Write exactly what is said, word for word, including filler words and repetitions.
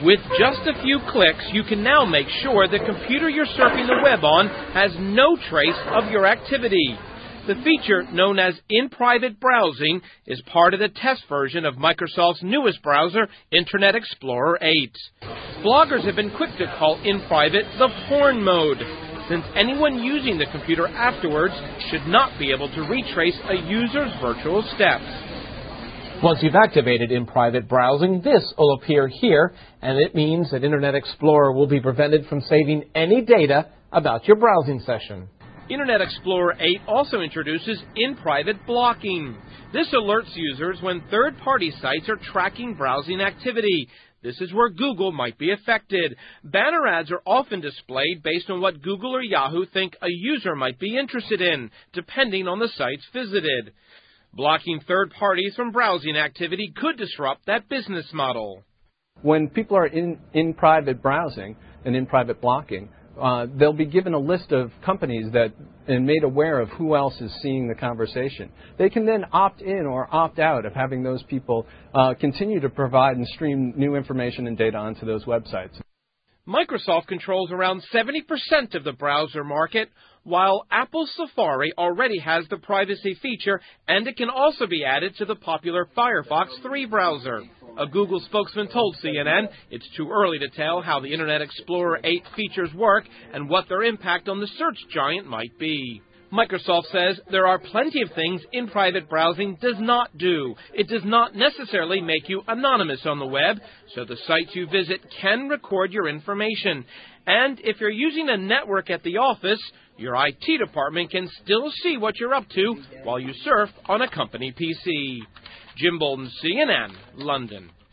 With just a few clicks, you can now make sure the computer you're surfing the web on has no trace of your activity. The feature, known as in-private browsing, is part of the test version of Microsoft's newest browser, Internet Explorer eight. Bloggers have been quick to call in-private the porn mode, since anyone using the computer afterwards should not be able to retrace a user's virtual steps. Once you've activated in-private browsing, this will appear here, and it means that Internet Explorer will be prevented from saving any data about your browsing session. Internet Explorer eight also introduces in-private blocking. This alerts users when third-party sites are tracking browsing activity. This is where Google might be affected. Banner ads are often displayed based on what Google or Yahoo think a user might be interested in, depending on the sites visited. Blocking third parties from browsing activity could disrupt that business model. When people are in, in private browsing and in private blocking, uh, they'll be given a list of companies that and made aware of who else is seeing the conversation. They can then opt in or opt out of having those people uh, continue to provide and stream new information and data onto those websites. Microsoft controls around seventy percent of the browser market, while Apple's Safari already has the privacy feature, and it can also be added to the popular Firefox three browser. A Google spokesman told C N N it's too early to tell how the Internet Explorer eight features work and what their impact on the search giant might be. Microsoft says there are plenty of things in-private browsing does not do. It does not necessarily make you anonymous on the web, so the sites you visit can record your information. And if you're using a network at the office, your I T department can still see what you're up to while you surf on a company P C. Jim Bolton, C N N, London.